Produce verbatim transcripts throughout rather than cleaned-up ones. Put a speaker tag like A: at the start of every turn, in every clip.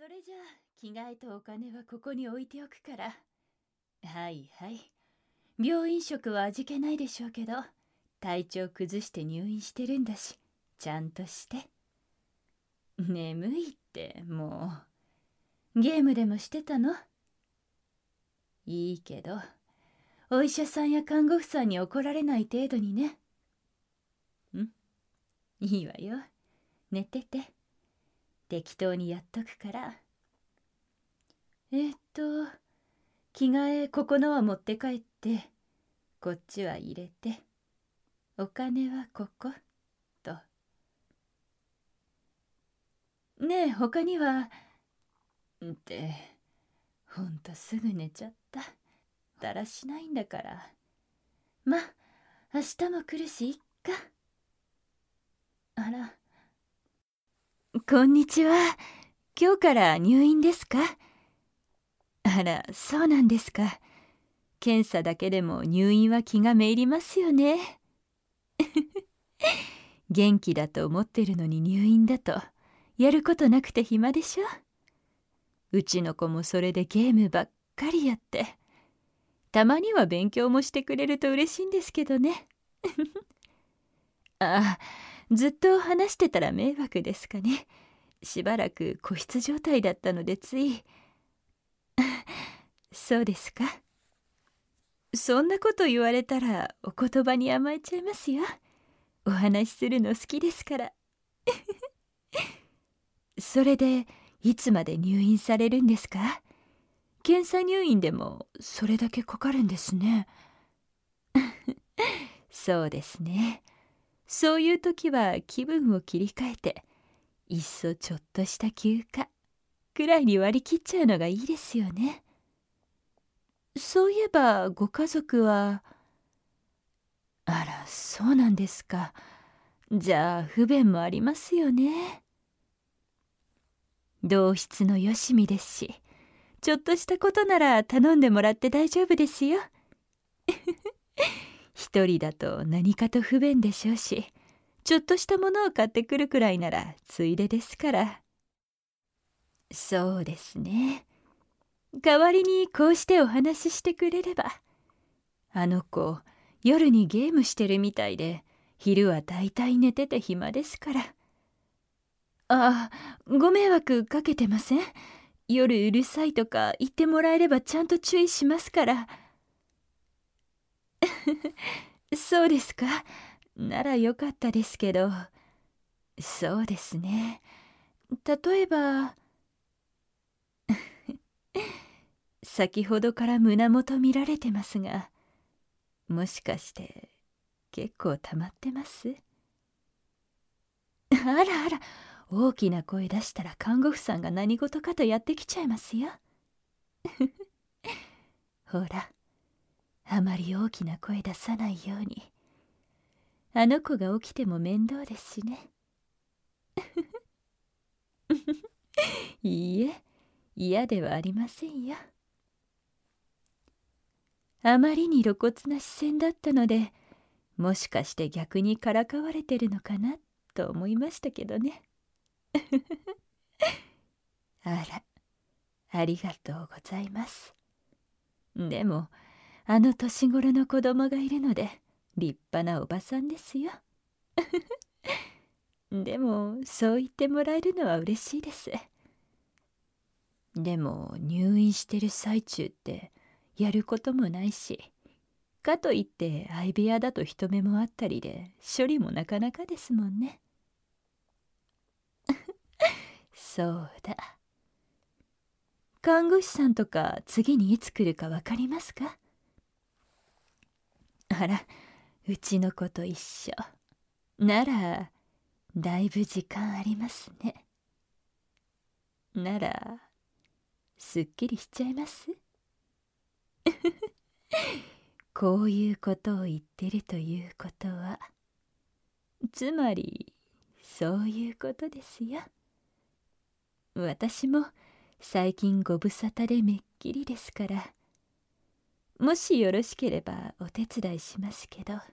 A: それじゃあ着替えとお金はここに置いておくから。はいはい。病院食は味気ないでしょうけど、体調崩して入院してるんだし、ちゃんとして。眠いってもう。ゲームでもしてたの？いいけど、お医者さんや看護婦さんに怒られない程度にね。ん？いいわよ。寝てて。適当にやっとくから。えーっと、着替えここのは持って帰って、こっちは入れて、お金はここと。ねえ、他には、って、ほんとすぐ寝ちゃった。だらしないんだから。ま、明日も来るし、いっか。あら。こんにちは。今日から入院ですか？あら、そうなんですか。検査だけでも入院は気がめいりますよね。元気だと思ってるのに入院だと、やることなくて暇でしょ。うちの子もそれでゲームばっかりやって。たまには勉強もしてくれると嬉しいんですけどね。ああ、ずっと話してたら迷惑ですかね。しばらく個室状態だったのでつい。そうですか。そんなこと言われたらお言葉に甘えちゃいますよ。お話しするの好きですから。それでいつまで入院されるんですか？検査入院でもそれだけかかるんですね。そうですね。そういう時は気分を切り替えて、いっそちょっとした休暇くらいに割り切っちゃうのがいいですよね。そういえばご家族は。あら、そうなんですか。じゃあ不便もありますよね。同室のよしみですし、ちょっとしたことなら頼んでもらって大丈夫ですよ。一人だと何かと不便でしょうし、ちょっとしたものを買ってくるくらいならついでですから。そうですね。代わりにこうしてお話ししてくれれば。あの子、夜にゲームしてるみたいで、昼はだいたい寝てて暇ですから。ああ、ご迷惑かけてません？夜うるさいとか言ってもらえればちゃんと注意しますから。そうですか。ならよかったですけど。そうですね。例えば先ほどから胸元見られてますが、もしかして結構溜まってます？あらあら、大きな声出したら看護婦さんが何事かとやってきちゃいますよ。ほら、あまり大きな声出さないように。あの子が起きても面倒ですしね。いいえ、嫌ではありませんよ。あまりに露骨な視線だったので、もしかして逆にからかわれてるのかなと思いましたけどね。あら、ありがとうございます。でも、あの年頃の子供がいるので、立派なおばさんですよ。でも、そう言ってもらえるのは嬉しいです。でも、入院してる最中って、やることもないし、かといって相部屋だと人目もあったりで、処理もなかなかですもんね。そうだ。看護師さんとか次にいつ来るか分かりますか？あら、うちの子と一緒。なら、だいぶ時間ありますね。なら、すっきりしちゃいます？こういうことを言ってるということは、つまり、そういうことですよ。私も最近ご無沙汰でめっきりですから、もしよろしければお手伝いしますけど、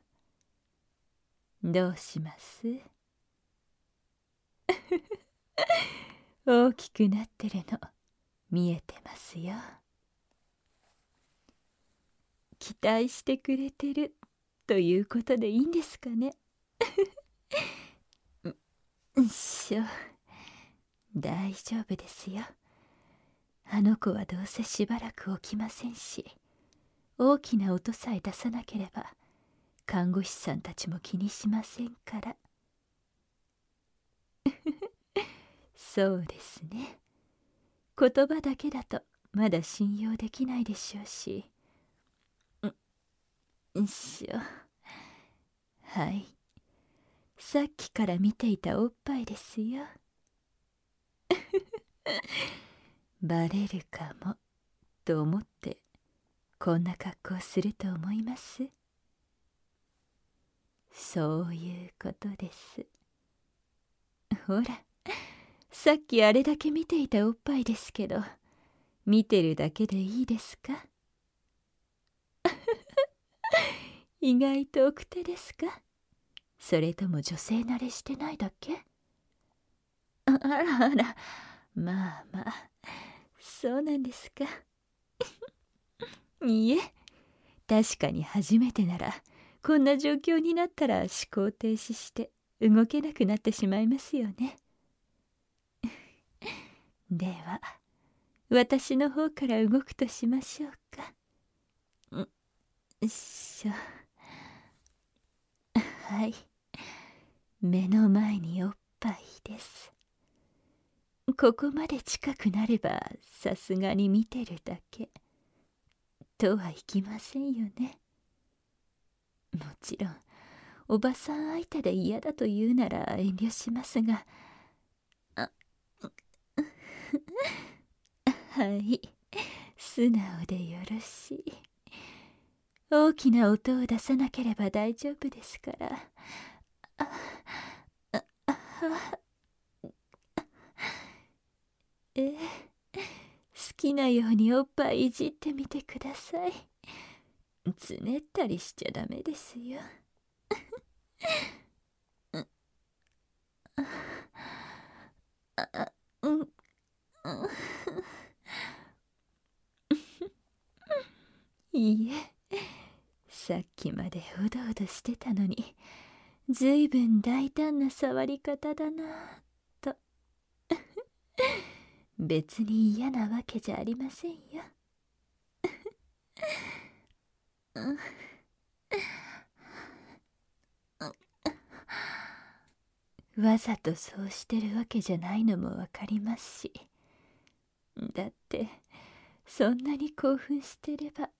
A: どうします？ 大きくなってるの見えてますよ。期待してくれてるということでいいんですかね。うっしょ、大丈夫ですよ。あの子はどうせしばらく起きませんし、大きな音さえ出さなければ看護師さんたちも気にしませんから。そうですね。言葉だけだとまだ信用できないでしょうし。うっしょ。はい、さっきから見ていたおっぱいですよ。バレるかもと思ってこんな格好すると思います。そういうことです。ほら、さっきあれだけ見ていたおっぱいですけど、見てるだけでいいですか？意外と奥手ですか？それとも女性慣れしてないだけ？あらあら、まあまあ、そうなんですか。いいえ、確かに初めてならこんな状況になったら思考停止して動けなくなってしまいますよね。では私の方から動くとしましょうか。んっしょ。はい、目の前におっぱいです。ここまで近くなればさすがに見てるだけとはいきませんよね。もちろんおばさん相手で嫌だと言うなら遠慮しますが、あはい、素直でよろしい。大きな音を出さなければ大丈夫ですから。あああえ好きなようにおっぱいいじってみてください。つねったりしちゃダメですよ。あうんいいえ、さっきまでおどおどしてたのにずいぶん大胆な触り方だなと。別に嫌なわけじゃありませんよ。わざとそうしてるわけじゃないのもわかりますし、だってそんなに興奮してれば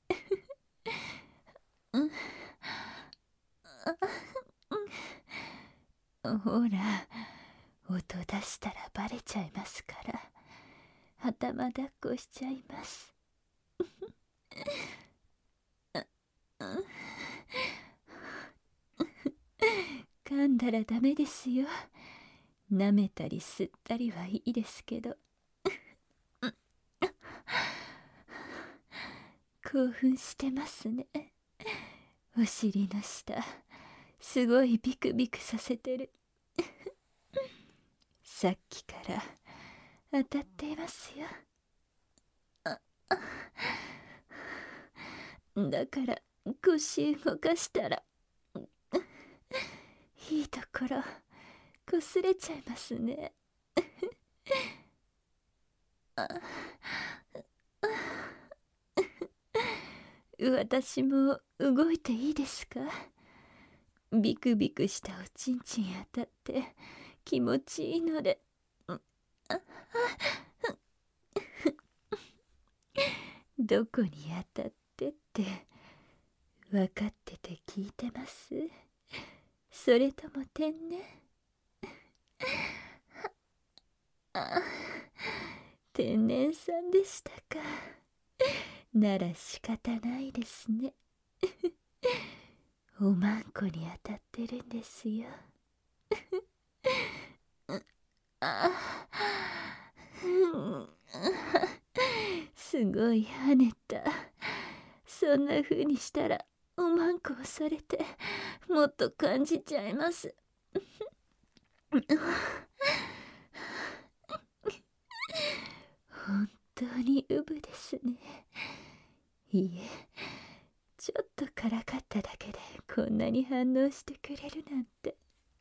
A: ほら、音出したらバレちゃいますから、頭抱っこしちゃいます。噛んだらダメですよ。舐めたり吸ったりはいいですけど。興奮してますね。お尻の下すごいビクビクさせてる。さっきから当たっていますよ。だから腰動かしたらいいところ擦れちゃいますね。私も動いていいですか？ビクビクしたおちんちん当たって気持ちいいので。どこに当たってって分かってて聞いてます？それとも天然？あ、天然さんでしたか。なら仕方ないですね。おまんこに当たってるんですよ。あすごい跳ねた。そんな風にしたらおまんこをされてもっと感じちゃいます。 にウブですね。いいえ、ちょっとからかっただけでこんなに反応してくれるなんて。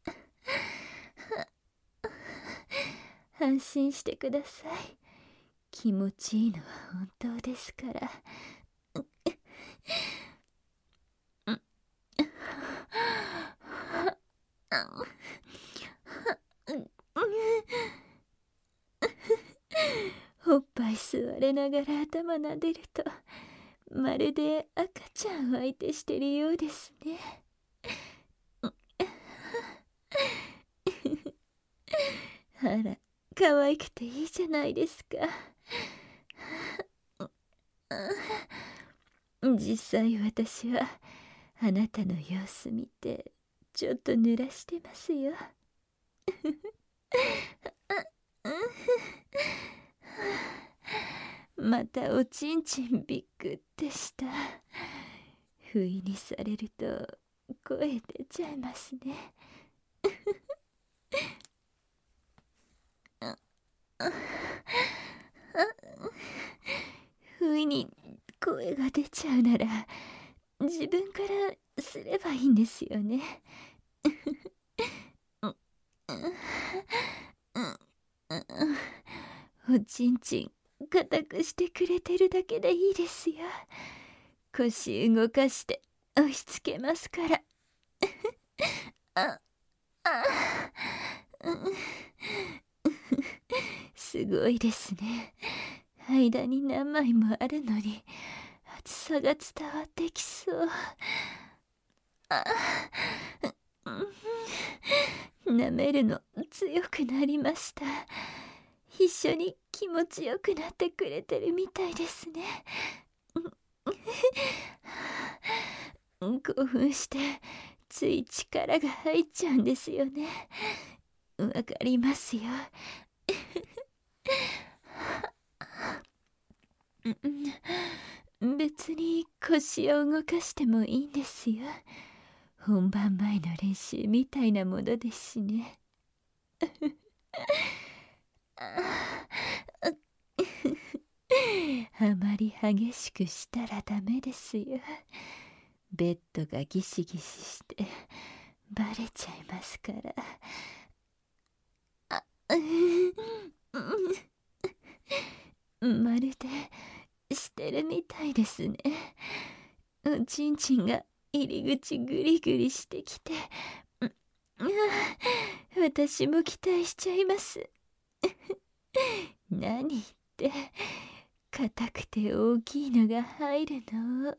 A: 安心してください。気持ちいいのは本当ですから。おっぱい吸われながら頭撫でると、まるで赤ちゃんを相手してるようですね。あら、可愛くていいじゃないですか。実際私はあなたの様子見てちょっと濡らしてますよ。またおちんちんびっくってした。不意にされると声出ちゃいますね。不意に声が出ちゃうなら自分からすればいいんですよね。おちんちん固くしてくれてるだけでいいですよ。腰動かして押し付けますから。ああすごいですね。間に何枚もあるのに熱さが伝わってきそう。あ舐めるの強くなりました。一緒に気持ちよくなってくれてるみたいですね。興奮してつい力が入っちゃうんですよね。わかりますよ。別に腰を動かしてもいいんですよ。本番前の練習みたいなものですしね。あまり激しくしたらダメですよ。ベッドがギシギシしてバレちゃいますから。あまるでしてるみたいですね。おちんちんが入り口グリグリしてきて、私も期待しちゃいます。何って硬くて大きいのが入るの。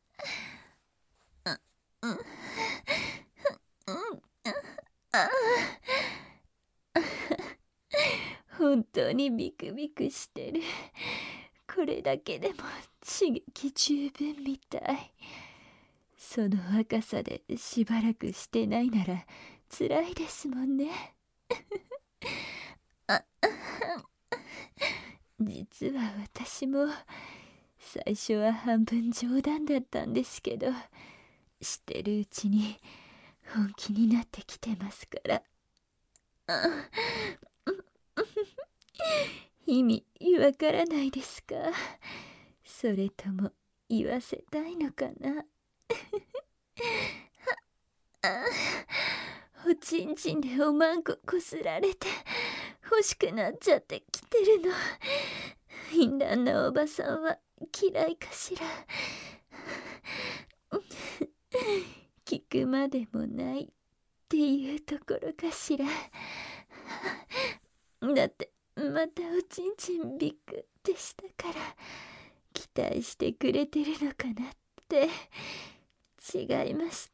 A: 本当にビクビクしてる。これだけでも刺激十分みたい。その若さでしばらくしてないなら辛いですもんね。実は私も最初は半分冗談だったんですけど、してるうちに本気になってきてますから。意味わからないですか？それとも言わせたいのかな。おちんちんでおまんここすられて欲しくなっちゃってきてるの。淫乱なおばさんは嫌いかしら。聞くまでもないっていうところかしら。だってまたおちんちんびっくってしたから期待してくれてるのかなって。違いました。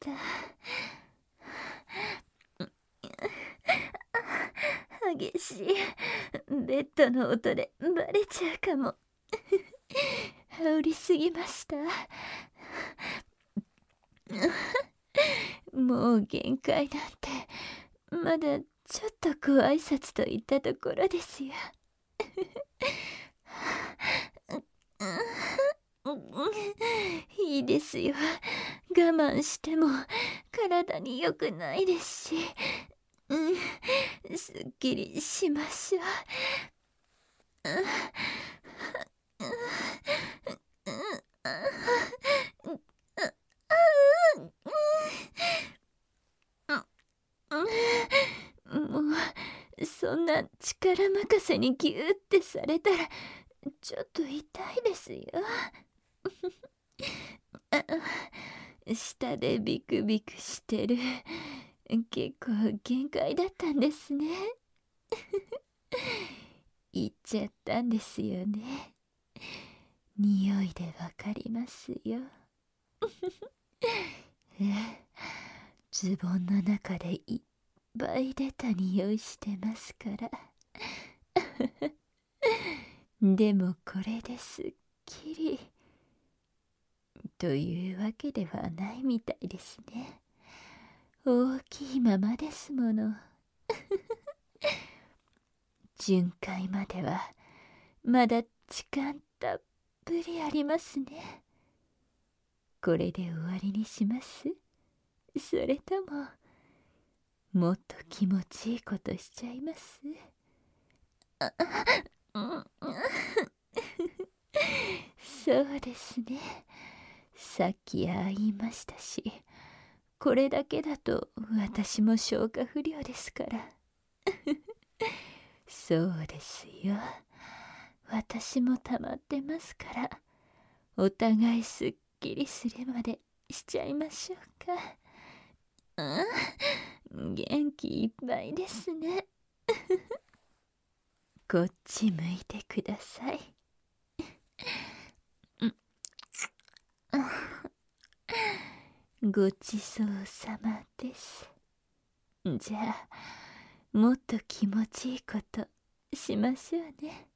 A: 激しいベッドの音でバレちゃうかも。羽織りすぎました。もう限界なんてまだちょっとご挨拶といったところですよ。いいですよ。我慢しても体に良くないですし、うん、すっきりしましょう。 力任せにギューってされたらちょっと痛いですよ。下でビクビクしてる。結構限界だったんですね。言っちゃったんですよね。匂いでわかりますよ。ズボンの中でいっぱい出た匂いしてますから。でもこれですっきりというわけではないみたいですね。大きいままですもの。巡回まではまだ時間たっぷりありますね。これで終わりにします？それとももっと気持ちいいことしちゃいます？そうですね。さっきああ言いましたし、これだけだと私も消化不良ですから。そうですよ。私も溜まってますから、お互いすっきりするまでしちゃいましょうか。うん、元気いっぱいですね。こっち向いてください。ごちそうさまです。じゃあもっと気持ちいいことしましょうね。